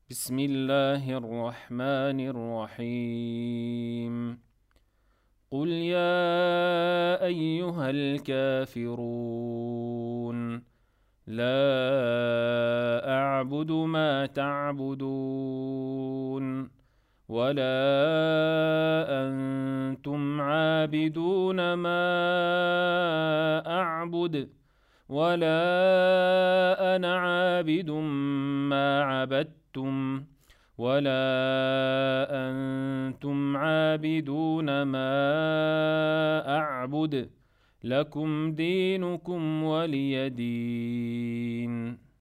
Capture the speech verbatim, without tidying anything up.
بسم الله الرحمن الرحيم. قل يا أيها الكافرون لا أعبد ما تعبدون ولا أنتم عابدون ما أعبد ولا أنا عابد ما عبدتم ولا أنتم عابدون ما أعبد لكم دينكم ولي دين.